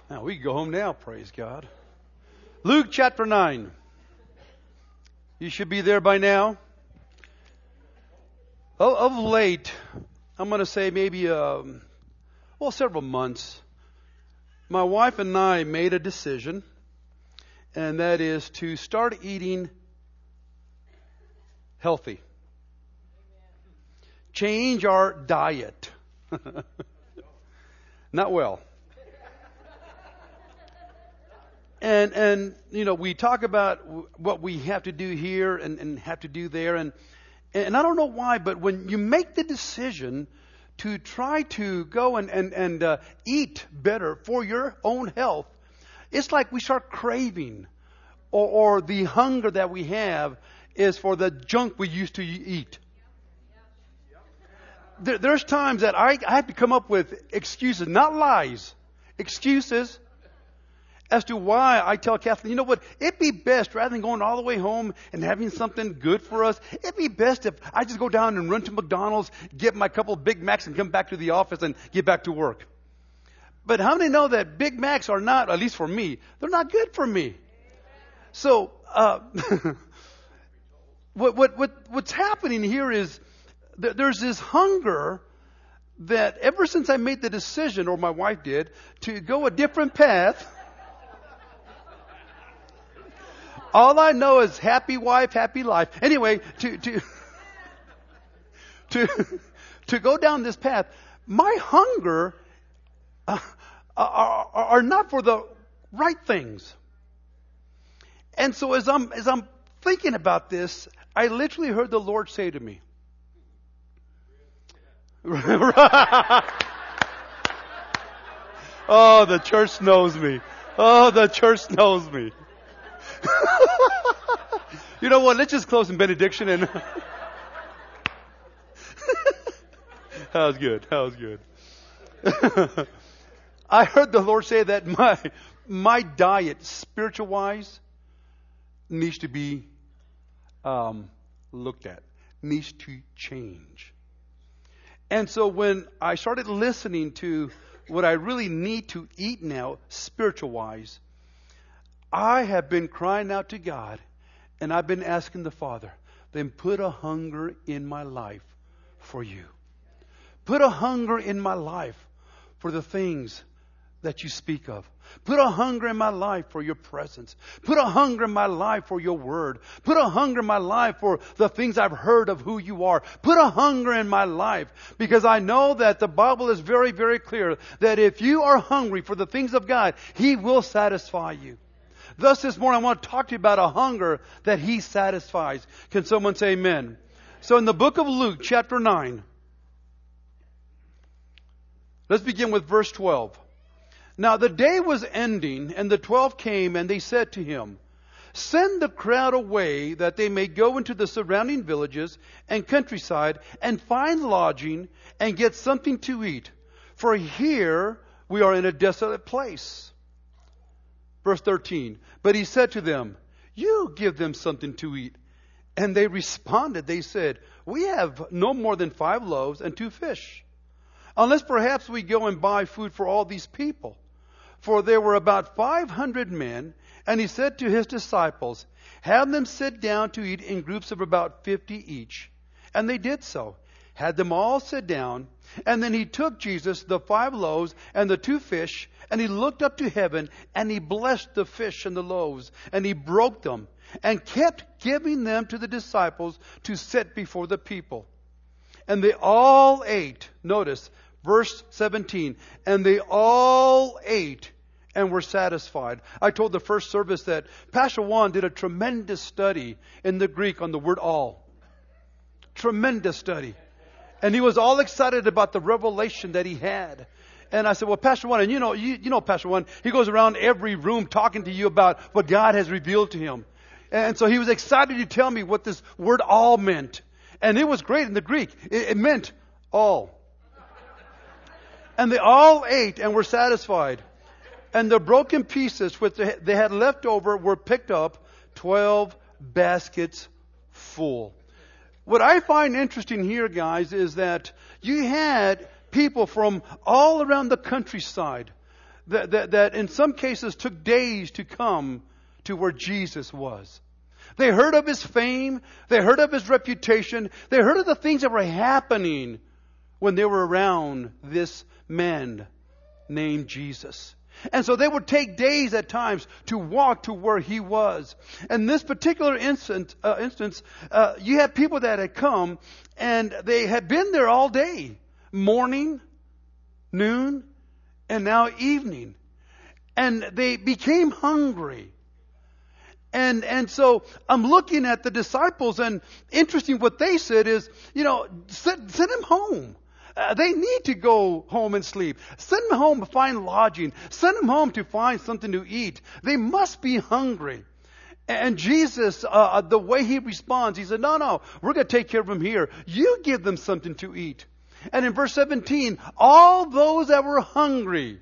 Now we can go home now, praise God. Luke chapter 9. You should be there by now. Of late, I'm going to say maybe, several months, my wife and I made a decision, and that is to start eating healthy. Change our diet. Not well. And we talk about what we have to do here and have to do there. And I don't know why, but when you make the decision to try to go and eat better for your own health, it's like we start craving, or the hunger that we have is for the junk we used to eat. There's times that I have to come up with excuses, not lies, excuses as to why I tell Kathleen, you know what, it'd be best, rather than going all the way home and having something good for us, it'd be best if I just go down and run to McDonald's, get my couple of Big Macs and come back to the office and get back to work. But how many know that Big Macs are not, at least for me, they're not good for me? So, what's happening here is there's this hunger that ever since I made the decision, or my wife did, to go a different path, all I know is happy wife, happy life. Anyway, to go down this path, my hunger are not for the right things. And so as I'm thinking about this, I literally heard the Lord say to me, oh, the church knows me. Oh, the church knows me. You know what? Let's just close in benediction and that was good. That was good. I heard the Lord say that my diet, spiritual wise, needs to be looked at, needs to change. And so when I started listening to what I really need to eat now, spiritual wise, I have been crying out to God, and I've been asking the Father, then put a hunger in my life for you. Put a hunger in my life for the things that you speak of. Put a hunger in my life for your presence. Put a hunger in my life for your word. Put a hunger in my life for the things I've heard of who you are. Put a hunger in my life, because I know that the Bible is very, very clear that if you are hungry for the things of God, He will satisfy you. Thus this morning I want to talk to you about a hunger that He satisfies. Can someone say amen? So in the book of Luke chapter 9, let's begin with verse 12. Now the day was ending, and the 12 came, and they said to him, send the crowd away, that they may go into the surrounding villages and countryside, and find lodging, and get something to eat. For here we are in a desolate place. Verse 13, but he said to them, you give them something to eat. And they responded, they said, we have no more than 5 loaves and 2 fish. Unless perhaps we go and buy food for all these people. For there were about 500 men, and he said to his disciples, have them sit down to eat in groups of about 50 each. And they did so, had them all sit down, and then he took Jesus the 5 loaves and the 2 fish, and he looked up to heaven, and he blessed the fish and the loaves, and he broke them, and kept giving them to the disciples to set before the people. And they all ate. Notice, verse 17, and they all ate and were satisfied. I told the first service that Pastor Juan did a tremendous study in the Greek on the word all. Tremendous study. And he was all excited about the revelation that he had. And I said, well, Pastor Juan, and you know Pastor Juan, he goes around every room talking to you about what God has revealed to him. And so he was excited to tell me what this word all meant. And it was great in the Greek. It meant all. And they all ate and were satisfied. And the broken pieces which they had left over were picked up, 12 baskets full. What I find interesting here, guys, is that you had people from all around the countryside that in some cases took days to come to where Jesus was. They heard of His fame. They heard of His reputation. They heard of the things that were happening when they were around this man named Jesus. And so they would take days at times to walk to where He was. In this particular instance, you had people that had come and they had been there all day. Morning, noon, and now evening. And they became hungry. And so I'm looking at the disciples, and interesting what they said is, send them home. They need to go home and sleep. Send them home to find lodging. Send them home to find something to eat. They must be hungry. And Jesus, the way He responds, He said, no, we're going to take care of them here. You give them something to eat. And in verse 17, all those that were hungry,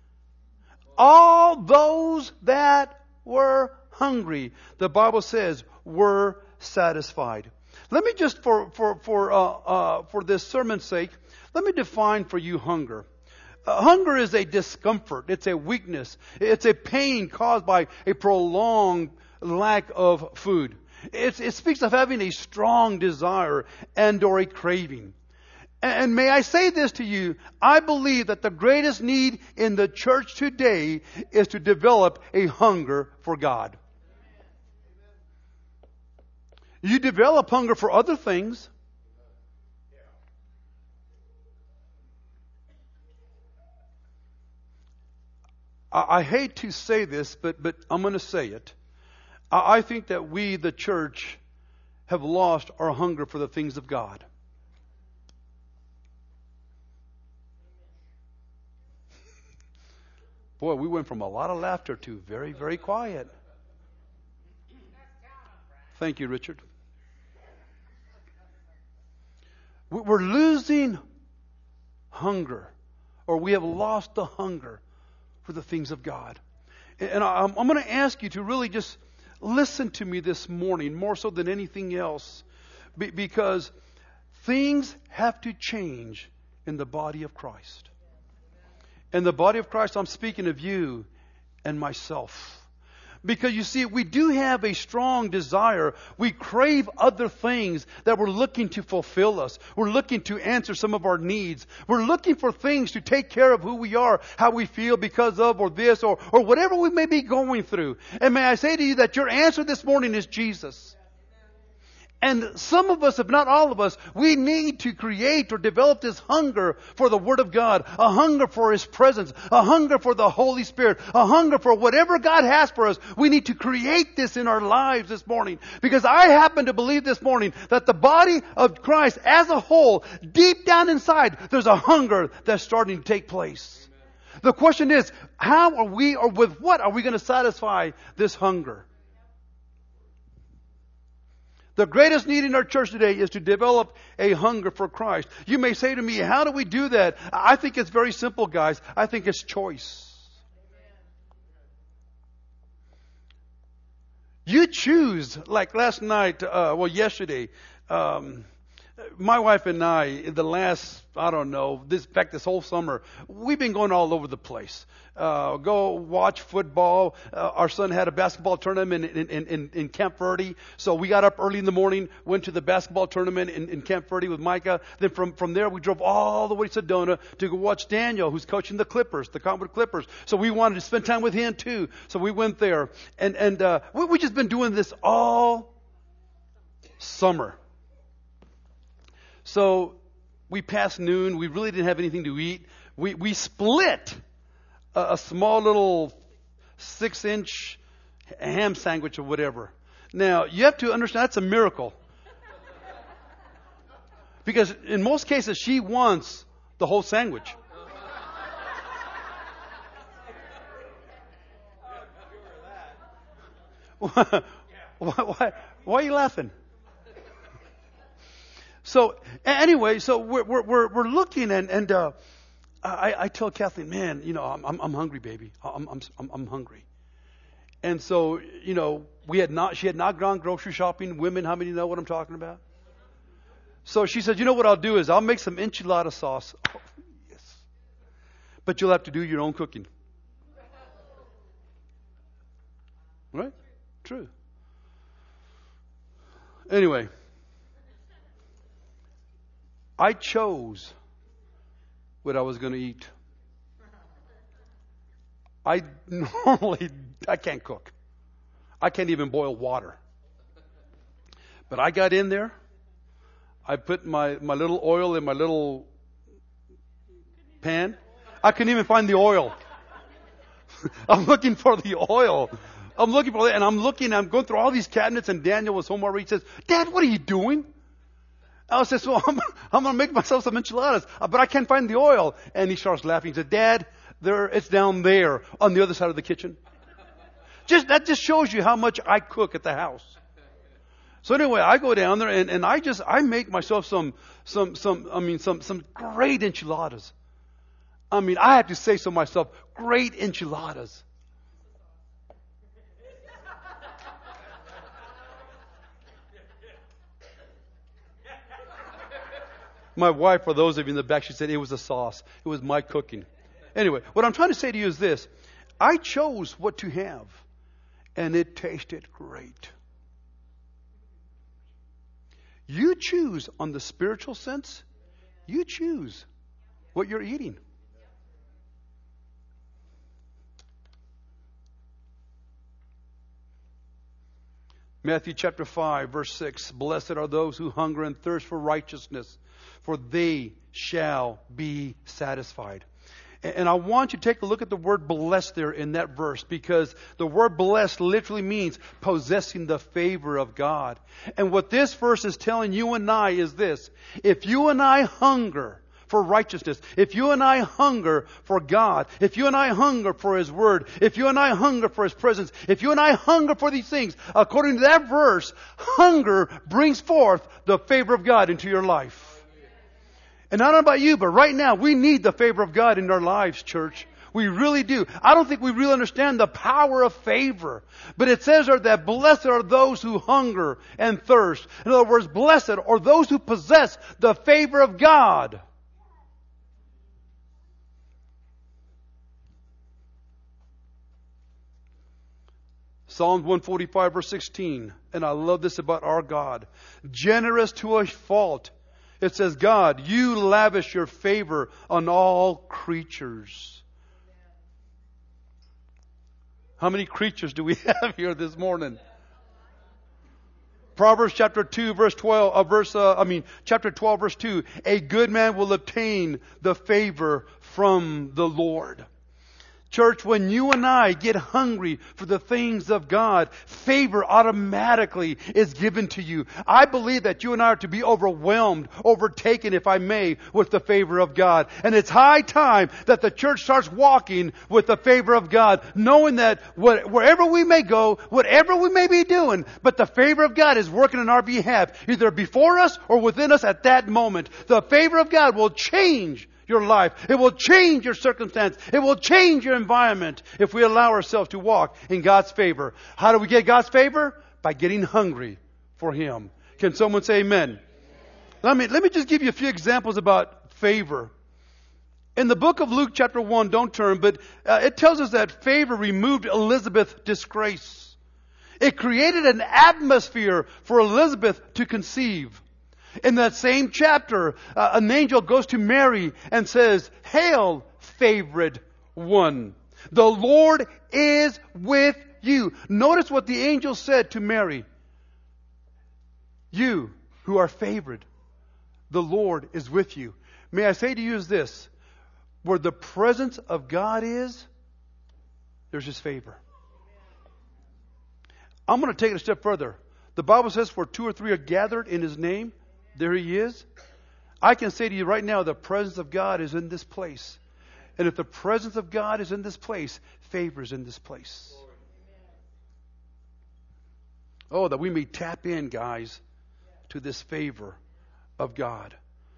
the Bible says, were satisfied. Let me just, for this sermon's sake, let me define for you hunger. Hunger is a discomfort. It's a weakness. It's a pain caused by a prolonged lack of food. It speaks of having a strong desire and or a craving. And may I say this to you, I believe that the greatest need in the church today is to develop a hunger for God. You develop hunger for other things. I hate to say this, but I'm going to say it. I think that we, the church, have lost our hunger for the things of God. Boy, we went from a lot of laughter to very, very quiet. Thank you, Richard. We're losing hunger, or we have lost the hunger for the things of God. And I'm going to ask you to really just listen to me this morning, more so than anything else, because things have to change in the body of Christ. In the body of Christ, I'm speaking of you and myself. Because you see, we do have a strong desire. We crave other things that we're looking to fulfill us. We're looking to answer some of our needs. We're looking for things to take care of who we are, how we feel because of, or this, or whatever we may be going through. And may I say to you that your answer this morning is Jesus. And some of us, if not all of us, we need to create or develop this hunger for the Word of God, a hunger for His presence, a hunger for the Holy Spirit, a hunger for whatever God has for us. We need to create this in our lives this morning. Because I happen to believe this morning that the body of Christ as a whole, deep down inside, there's a hunger that's starting to take place. The question is, how are we, or with what are we going to satisfy this hunger? The greatest need in our church today is to develop a hunger for Christ. You may say to me, how do we do that? I think it's very simple, guys. I think it's choice. You choose, like last night, yesterday, my wife and I, in the last, this whole summer, we've been going all over the place. Go watch football. Our son had a basketball tournament in Camp Verde. So we got up early in the morning, went to the basketball tournament in Camp Verde with Micah. Then from there, we drove all the way to Sedona to go watch Daniel, who's coaching the Clippers, the Cottonwood Clippers. So we wanted to spend time with him too. So we went there. And we just been doing this all summer. So we passed noon. We really didn't have anything to eat. We split a small little 6-inch ham sandwich or whatever. Now, you have to understand that's a miracle. Because in most cases, she wants the whole sandwich. Why are you laughing? So anyway, so we're looking and I tell Kathleen, man, I'm hungry, baby. I'm hungry. And so, she had not gone grocery shopping. Women, how many know what I'm talking about? So she said, what I'll do is I'll make some enchilada sauce. Oh, yes. But you'll have to do your own cooking. Right? True. Anyway, I chose what I was going to eat. I can't cook. I can't even boil water. But I got in there. I put my little oil in my little pan. I couldn't even find the oil. I'm looking for the oil. I'm looking for it, and I'm going through all these cabinets, and Daniel was home already. He says, "Dad, what are you doing?" I says, "Well, I'm going to make myself some enchiladas, but I can't find the oil." And he starts laughing. He said, "Dad, it's down there on the other side of the kitchen." That just shows you how much I cook at the house. So anyway, I go down there and I make myself some great enchiladas. I mean, I have to say so myself, great enchiladas. My wife, for those of you in the back, she said it was a sauce. It was my cooking. Anyway, what I'm trying to say to you is this. I chose what to have, and it tasted great. You choose on the spiritual sense. You choose what you're eating. Matthew chapter 5, verse 6. Blessed are those who hunger and thirst for righteousness, for they shall be satisfied. And I want you to take a look at the word blessed there in that verse, because the word blessed literally means possessing the favor of God. And what this verse is telling you and I is this. If you and I hunger for righteousness, if you and I hunger for God, if you and I hunger for His Word, if you and I hunger for His presence, if you and I hunger for these things, according to that verse, hunger brings forth the favor of God into your life. And I don't know about you, but right now we need the favor of God in our lives, church. We really do. I don't think we really understand the power of favor. But it says there that blessed are those who hunger and thirst. In other words, blessed are those who possess the favor of God. Psalms 145 verse 16. And I love this about our God. Generous to a fault. It says, God, you lavish your favor on all creatures. How many creatures do we have here this morning? Proverbs chapter 2 verse 12, chapter 12 verse 2. A good man will obtain the favor from the Lord. Church, when you and I get hungry for the things of God, favor automatically is given to you. I believe that you and I are to be overwhelmed, overtaken, if I may, with the favor of God. And it's high time that the church starts walking with the favor of God, knowing that wherever we may go, whatever we may be doing, but the favor of God is working on our behalf, either before us or within us at that moment. The favor of God will change your life. It will change your circumstance. It will change your environment if we allow ourselves to walk in God's favor. How do we get God's favor? By getting hungry for Him. Can someone say amen? Let me just give you a few examples about favor. In the book of Luke chapter 1, don't turn, but it tells us that favor removed Elizabeth's disgrace. It created an atmosphere for Elizabeth to conceive. In that same chapter, an angel goes to Mary and says, Hail, favored one. The Lord is with you. Notice what the angel said to Mary. You who are favored, the Lord is with you. May I say to you is this, where the presence of God is, there's His favor. I'm going to take it a step further. The Bible says, for 2 or 3 are gathered in His name, there He is. I can say to you right now, the presence of God is in this place. And if the presence of God is in this place, favor is in this place. Oh, that we may tap in, guys, to this favor of God.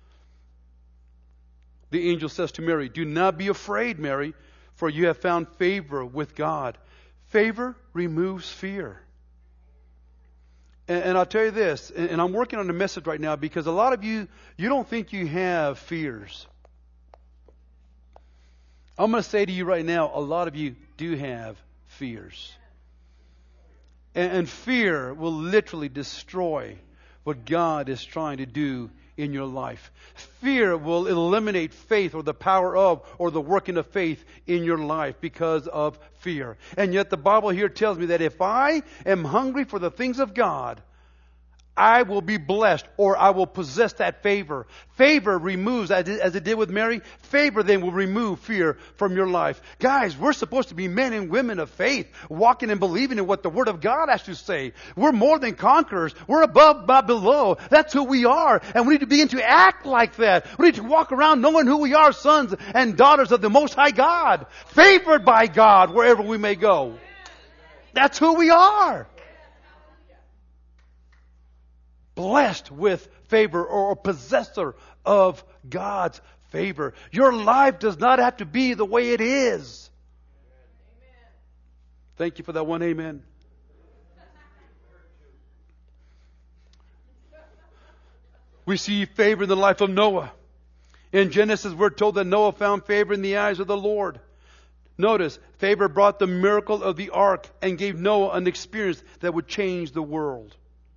The angel says to Mary, do not be afraid, Mary, for you have found favor with God. Favor removes fear. And I'll tell you this, and I'm working on a message right now because a lot of you don't think you have fears. I'm going to say to you right now, a lot of you do have fears. And fear will literally destroy what God is trying to do in your life. Fear will eliminate faith or the power of or the working of faith in your life because of fear. And yet the Bible here tells me that if I am hungry for the things of God, I will be blessed, or I will possess that favor. Favor removes, as it did with Mary, favor then will remove fear from your life. Guys, we're supposed to be men and women of faith, walking and believing in what the Word of God has to say. We're more than conquerors. We're above, not below. That's who we are. And we need to begin to act like that. We need to walk around knowing who we are, sons and daughters of the Most High God. Favored by God wherever we may go. That's who we are. Blessed with favor, or a possessor of God's favor. Your life does not have to be the way it is. Amen. Thank you for that one amen. We see favor in the life of Noah. In Genesis, we're told that Noah found favor in the eyes of the Lord. Notice, favor brought the miracle of the ark and gave Noah an experience that would change the world.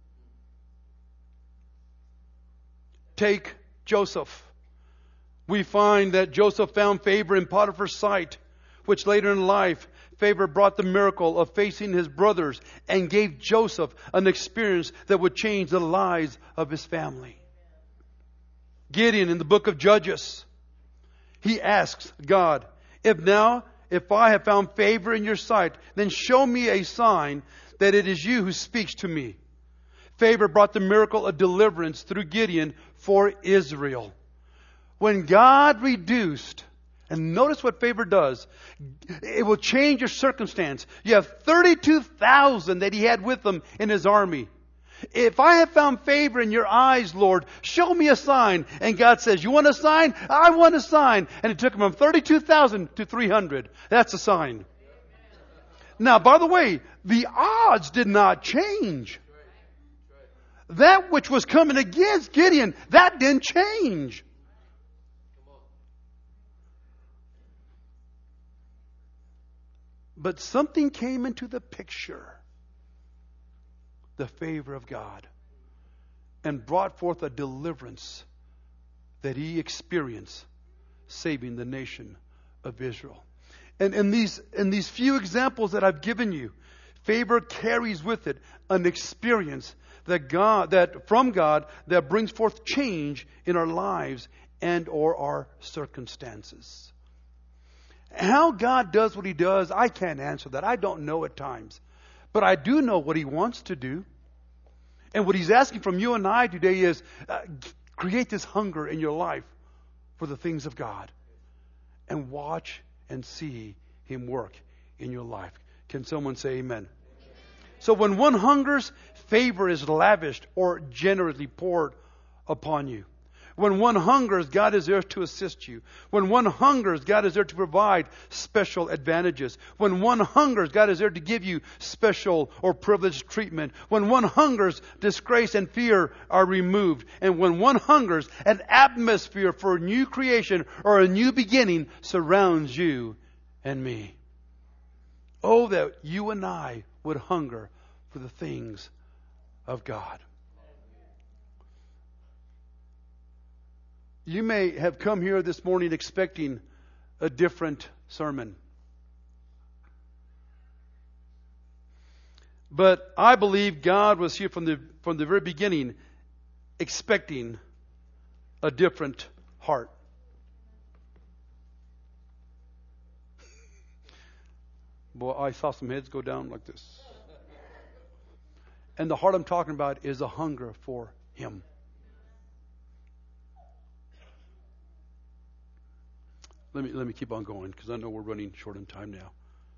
Take Joseph. We find that Joseph found favor in Potiphar's sight, which later in life, favor brought the miracle of facing his brothers and gave Joseph an experience that would change the lives of his family. Gideon in the book of Judges, he asks God, if I have found favor in your sight, then show me a sign that it is you who speaks to me. Favor brought the miracle of deliverance through Gideon for Israel. When God reduced, and notice what favor does, it will change your circumstance. You have 32,000 that he had with him in his army. If I have found favor in your eyes, Lord, show me a sign. And God says, you want a sign? I want a sign. And it took him from 32,000 to 300. That's a sign. Now, by the way, the odds did not change. That which was coming against Gideon, that didn't change. But something came into the picture. The favor of God. And brought forth a deliverance that he experienced, saving the nation of Israel. And in these few examples that I've given you, favor carries with it an experience that from God that brings forth change in our lives and or our circumstances. How God does what he does, I can't answer that. I don't know at times. But I do know what he wants to do. And what he's asking from you and I today is create this hunger in your life for the things of God. And watch and see him work in your life. Can someone say amen? So when one hungers, favor is lavished or generously poured upon you. When one hungers, God is there to assist you. When one hungers, God is there to provide special advantages. When one hungers, God is there to give you special or privileged treatment. When one hungers, disgrace and fear are removed. And when one hungers, an atmosphere for a new creation or a new beginning surrounds you and me. Oh, that you and I would hunger for the things of God. You may have come here this morning expecting a different sermon. But I believe God was here from the very beginning expecting a different heart. Boy, I saw some heads go down like this. And the heart I'm talking about is a hunger for him. Let me keep on going because I know we're running short on time now.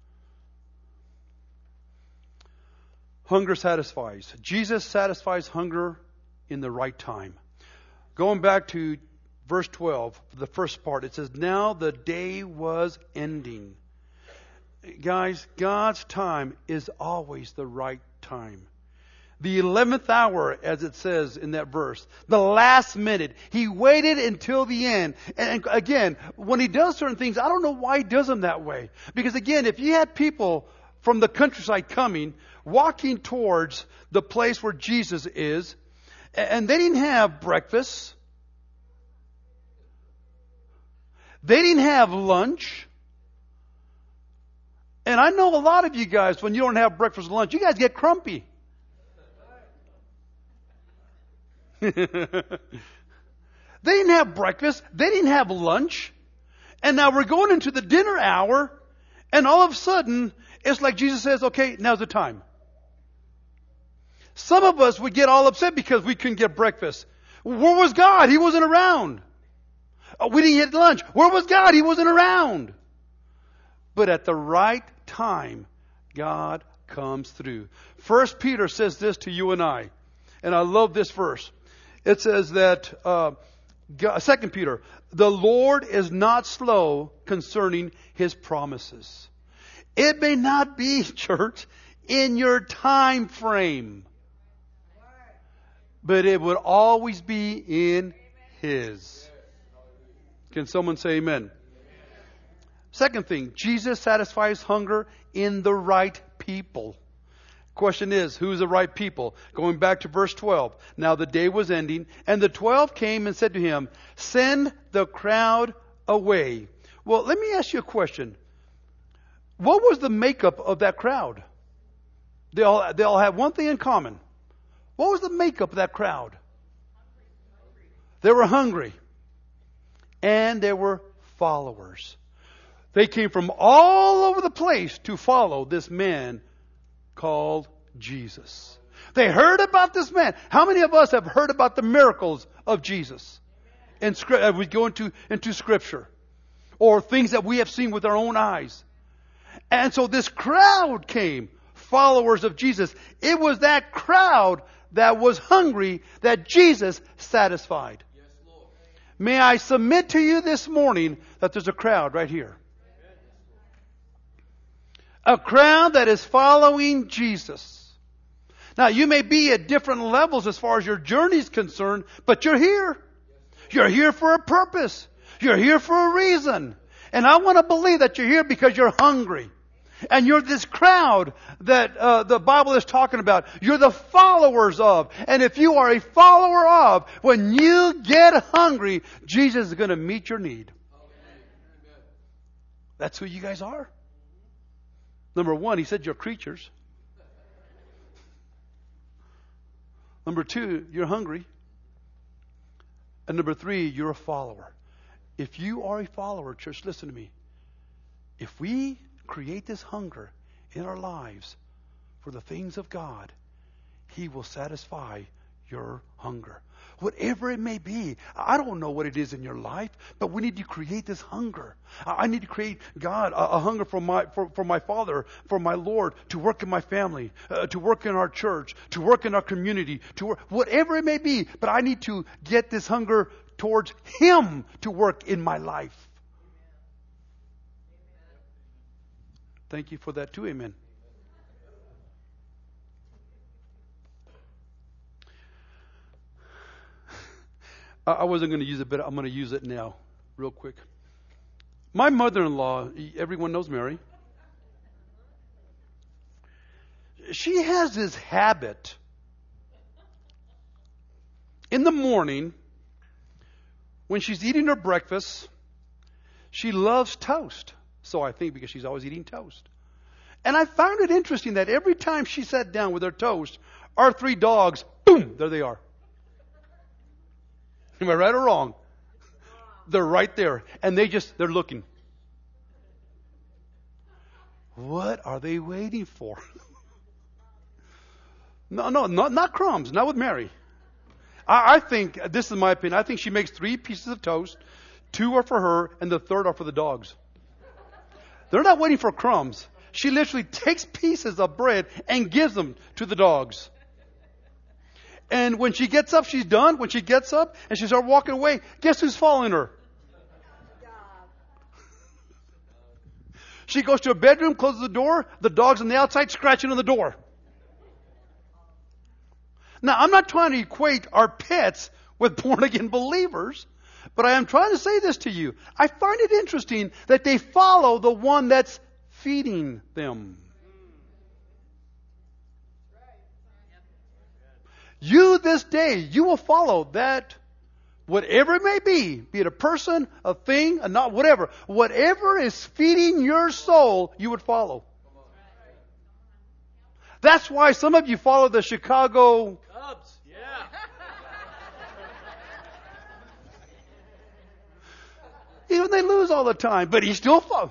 Hunger satisfies. Jesus satisfies hunger in the right time. Going back to verse 12, the first part, it says, now the day was ending. Guys, God's time is always the right time. The 11th hour, as it says in that verse, the last minute, he waited until the end. And again, when he does certain things, I don't know why he does them that way. Because again, if you had people from the countryside coming, walking towards the place where Jesus is, and they didn't have breakfast. They didn't have lunch. And I know a lot of you guys, when you don't have breakfast and lunch, you guys get grumpy. They didn't have breakfast. They didn't have lunch. And now we're going into the dinner hour. And all of a sudden, it's like Jesus says, okay, now's the time. Some of us would get all upset because we couldn't get breakfast. Where was God? He wasn't around. We didn't get lunch. Where was God? He wasn't around. But at the right time, God comes through. 1 Peter says this to you and I. And I love this verse. It says that, 2 Peter, the Lord is not slow concerning His promises. It may not be, church, in your time frame. But it would always be in His. Can someone say amen? Second thing, Jesus satisfies hunger in the right people. Question is, who's the right people? Going back to verse 12. Now the day was ending, and the 12 came and said to Him, send the crowd away. Well, let me ask you a question. What was the makeup of that crowd? They all had one thing in common. What was the makeup of that crowd? They were hungry. And they were followers. They came from all over the place to follow this man called Jesus. They heard about this man. How many of us have heard about the miracles of Jesus? And we go into Scripture. Or things that we have seen with our own eyes. And so this crowd came, followers of Jesus. It was that crowd that was hungry that Jesus satisfied. Yes, Lord. May I submit to you this morning that there's a crowd right here. A crowd that is following Jesus. Now, you may be at different levels as far as your journey is concerned, but you're here. You're here for a purpose. You're here for a reason. And I want to believe that you're here because you're hungry. And you're this crowd that the Bible is talking about. You're the followers of. And if you are a follower of, when you get hungry, Jesus is going to meet your need. That's who you guys are. Number one, He said you're creatures. Number two, you're hungry. And number three, you're a follower. If you are a follower, church, listen to me. If we create this hunger in our lives for the things of God, He will satisfy your hunger. Whatever it may be. I don't know what it is in your life, but we need to create this hunger. I need to create, God, a hunger for my Father, for my Lord, to work in my family, to work in our church, to work in our community, to work, whatever it may be. But I need to get this hunger towards Him to work in my life. Thank you for that too, amen. I wasn't going to use it, but I'm going to use it now, real quick. My mother-in-law, everyone knows Mary. She has this habit. In the morning, when she's eating her breakfast, she loves toast. So I think because she's always eating toast. And I found it interesting that every time she sat down with her toast, our 3 dogs, boom, there they are. Am I right or wrong? They're right there. And they're looking. What are they waiting for? No, not crumbs. Not with Mary. I think, this is my opinion, I think she makes 3 pieces of toast. 2 are for her, and the 3rd are for the dogs. They're not waiting for crumbs. She literally takes pieces of bread and gives them to the dogs. And when she gets up, she's done. When she gets up and she starts walking away, guess who's following her? She goes to her bedroom, closes the door. The dog's on the outside scratching on the door. Now, I'm not trying to equate our pets with born-again believers, but I am trying to say this to you. I find it interesting that they follow the one that's feeding them. You this day, you will follow that, whatever it may be it a person, a thing, a not, whatever. Whatever is feeding your soul, you would follow. That's why some of you follow the Chicago Cubs. Yeah. even they lose all the time, but he still follows.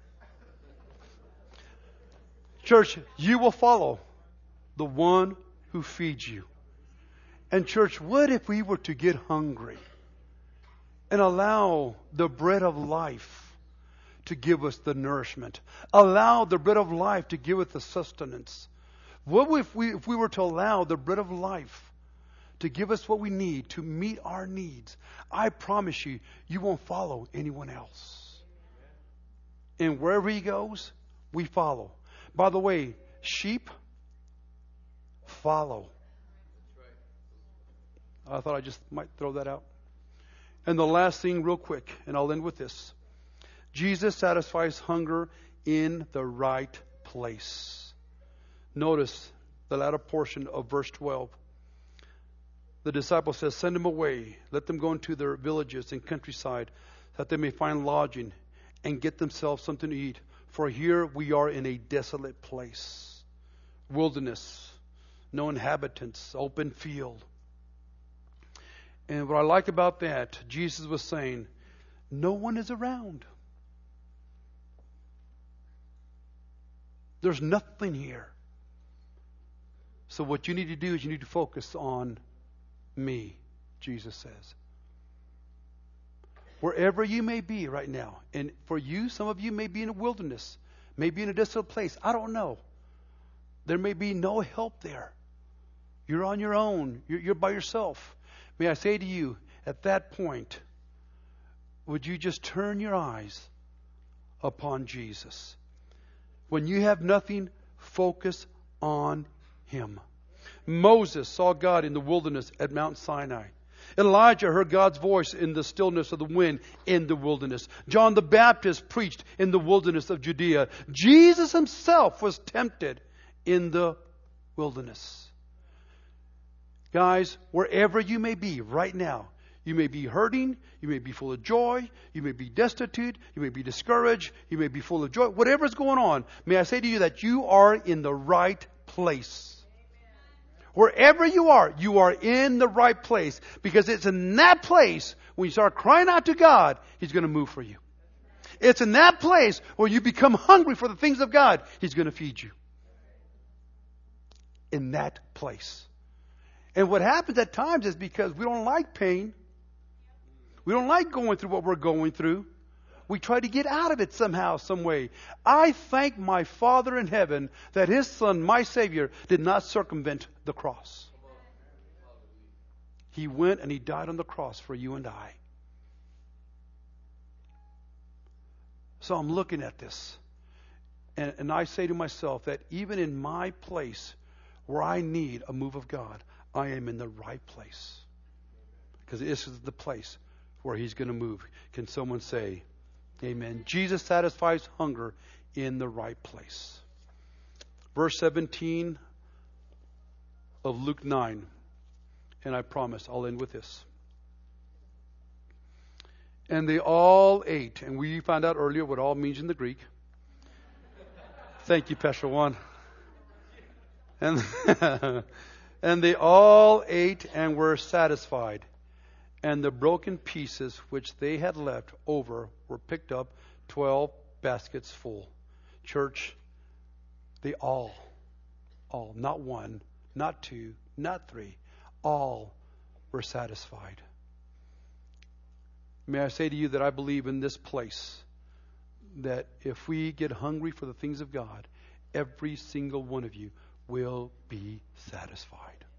Church, you will follow the one who feeds you. And church, what if we were to get hungry and allow the bread of life to give us the nourishment? Allow the bread of life to give us the sustenance. What if we were to allow the bread of life to give us what we need to meet our needs? I promise you, you won't follow anyone else. And wherever he goes, we follow. By the way, sheep follow. I thought I just might throw that out. And the last thing real quick, and I'll end with this. Jesus satisfies hunger in the right place. Notice the latter portion of verse 12. The disciple says, send them away. Let them go into their villages and countryside, that they may find lodging and get themselves something to eat. For here we are in a desolate place. Wilderness, no inhabitants, open field. And what I like about that, Jesus was saying, no one is around. There's nothing here. So what you need to do is you need to focus on me, Jesus says. Wherever you may be right now, and for you, some of you may be in a wilderness, may be in a desolate place. I don't know. There may be no help there. You're on your own. You're by yourself. May I say to you, at that point, would you just turn your eyes upon Jesus? When you have nothing, focus on Him. Moses saw God in the wilderness at Mount Sinai. Elijah heard God's voice in the stillness of the wind in the wilderness. John the Baptist preached in the wilderness of Judea. Jesus himself was tempted in the wilderness. Guys, wherever you may be right now, you may be hurting, you may be full of joy, you may be destitute, you may be discouraged, you may be full of joy. Whatever's going on, may I say to you that you are in the right place. Wherever you are in the right place. Because it's in that place, when you start crying out to God, He's going to move for you. It's in that place where you become hungry for the things of God, He's going to feed you. In that place. And what happens at times is because we don't like pain. We don't like going through what we're going through. We try to get out of it somehow, some way. I thank my Father in heaven that His Son, my Savior, did not circumvent the cross. He went and He died on the cross for you and I. So I'm looking at this. And I say to myself that even in my place where I need a move of God, I am in the right place. Because this is the place where He's going to move. Can someone say, amen? Jesus satisfies hunger in the right place. Verse 17 of Luke 9. And I promise I'll end with this. And they all ate. And we found out earlier what all means in the Greek. Thank you, Pastor Juan. And they all ate and were satisfied. And the broken pieces which they had left over were picked up, 12 baskets full. Church, they all, not one, not two, not three, all were satisfied. May I say to you that I believe in this place that if we get hungry for the things of God, every single one of you will be satisfied.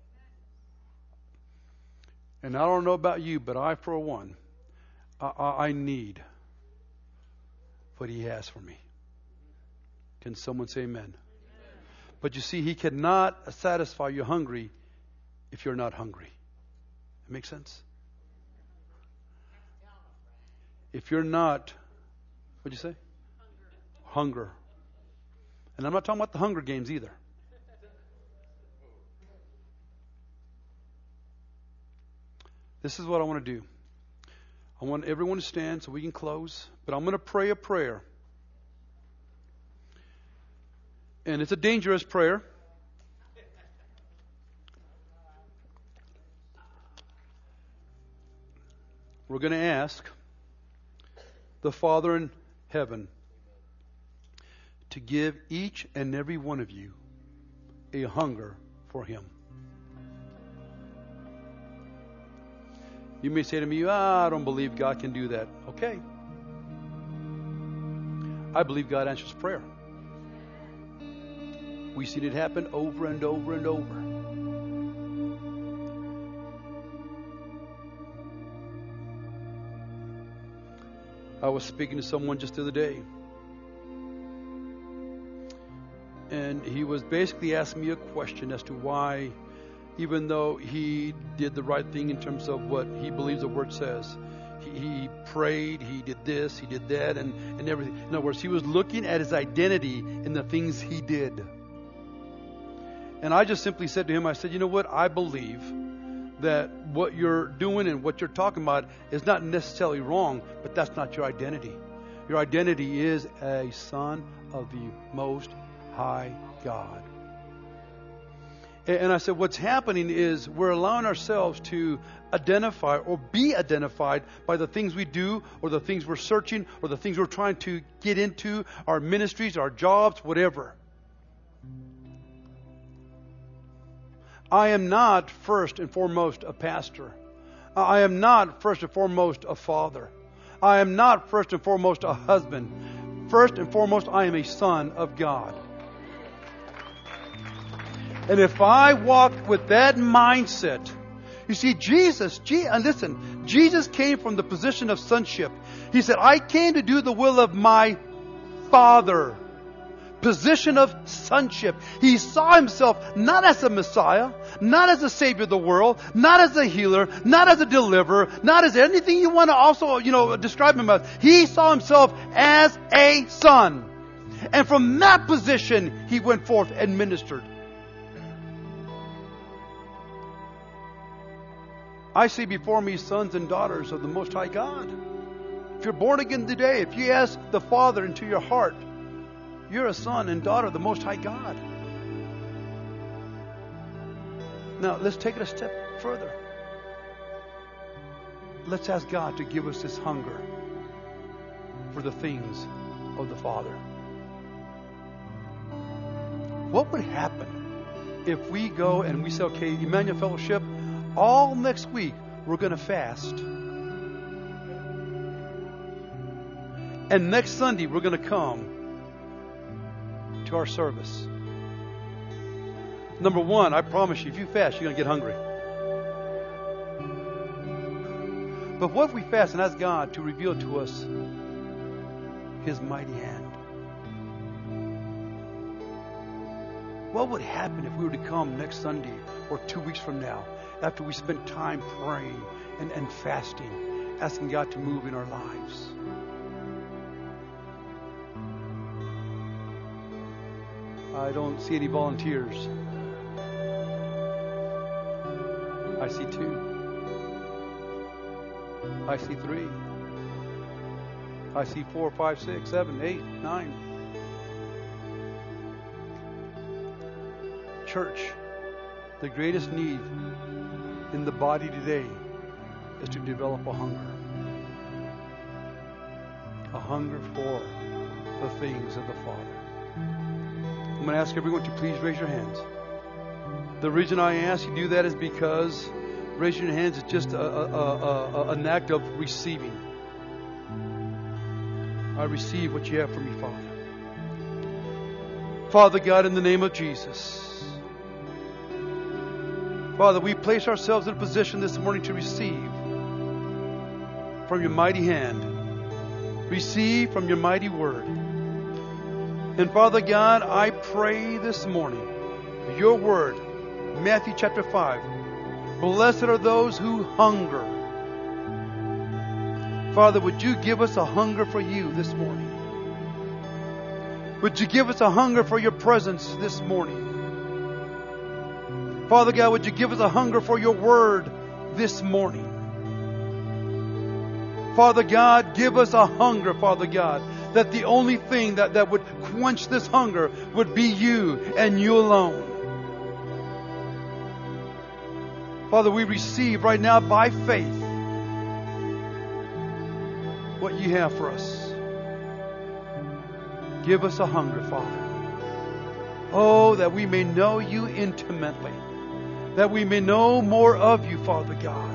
And I don't know about you, but I, for one, I need what He has for me. Can someone say amen? Amen? But you see, He cannot satisfy you hungry if you're not hungry. That makes sense? If you're not, what'd you say? Hunger. And I'm not talking about the Hunger Games either. This is what I want to do. I want everyone to stand so we can close. But I'm going to pray a prayer. And it's a dangerous prayer. We're going to ask the Father in heaven to give each and every one of you a hunger for Him. You may say to me, I don't believe God can do that. Okay. I believe God answers prayer. We've seen it happen over and over and over. I was speaking to someone just the other day, and he was basically asking me a question as to why, even though he did the right thing in terms of what he believes the Word says, he prayed, he did this, he did that, and everything. In other words, he was looking at his identity in the things he did. And I just simply said to him, I said, you know what? I believe that what you're doing and what you're talking about is not necessarily wrong, but that's not your identity. Your identity is a son of the Most High God. And I said, what's happening is we're allowing ourselves to identify or be identified by the things we do, or the things we're searching, or the things we're trying to get into, our ministries, our jobs, whatever. I am not first and foremost a pastor. I am not first and foremost a father. I am not first and foremost a husband. First and foremost, I am a son of God. And if I walk with that mindset, you see, Jesus came from the position of sonship. He said, I came to do the will of my Father. Position of sonship. He saw himself not as a Messiah, not as a Savior of the world, not as a healer, not as a deliverer, not as anything you want to also, describe him as. He saw himself as a son. And from that position, he went forth and ministered. I see before me sons and daughters of the Most High God. If you're born again today, if you ask the Father into your heart, you're a son and daughter of the Most High God. Now, let's take it a step further. Let's ask God to give us this hunger for the things of the Father. What would happen if we go and we say, okay, Emmanuel Fellowship, all next week we're going to fast. And next Sunday we're going to come to our service. Number one, I promise you, if you fast, you're going to get hungry. But what if we fast and ask God to reveal to us His mighty hand? What would happen if we were to come next Sunday or 2 weeks from now, after we spent time praying and fasting, asking God to move in our lives? I don't see any volunteers. I see 2. I see 3. I see 4, 5, 6, 7, 8, 9. Church, the greatest need in the body today is to develop a hunger. A hunger for the things of the Father. I'm going to ask everyone to please raise your hands. The reason I ask you to do that is because raising your hands is just an act of receiving. I receive what you have for me, Father. Father God, in the name of Jesus. Father, we place ourselves in a position this morning to receive from your mighty hand. Receive from your mighty word. And Father God, I pray this morning, your word, Matthew chapter 5, blessed are those who hunger. Father, would you give us a hunger for you this morning? Would you give us a hunger for your presence this morning? Father God, would you give us a hunger for your word this morning? Father God, give us a hunger, Father God, that the only thing that would quench this hunger would be you and you alone. Father, we receive right now by faith what you have for us. Give us a hunger, Father. Oh, that we may know you intimately. That we may know more of you, Father God.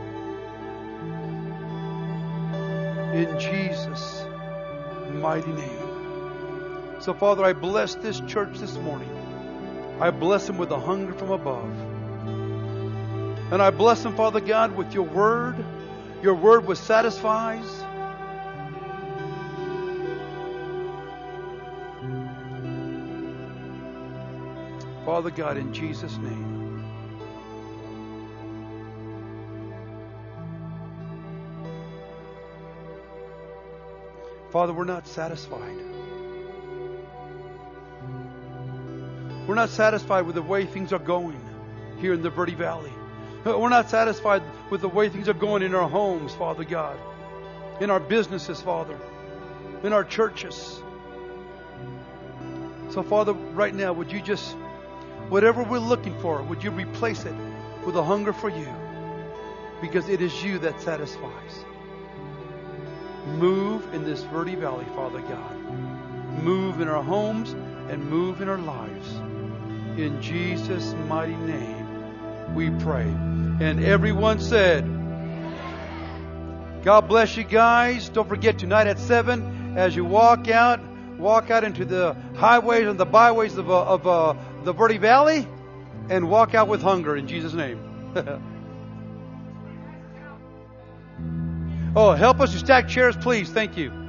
In Jesus' mighty name. So, Father, I bless this church this morning. I bless them with a hunger from above. And I bless them, Father God, with your word. Your word which satisfies. Father God, in Jesus' name. Father, we're not satisfied. We're not satisfied with the way things are going here in the Verde Valley. We're not satisfied with the way things are going in our homes, Father God. In our businesses, Father. In our churches. So, Father, right now, would you just, whatever we're looking for, would you replace it with a hunger for you? Because it is you that satisfies. Move in this Verde Valley, Father God. Move in our homes and move in our lives. In Jesus' mighty name, we pray. And everyone said, God bless you guys. Don't forget tonight at 7, as you walk out into the highways and the byways of the Verde Valley, and walk out with hunger in Jesus' name. Oh, help us to stack chairs, please. Thank you.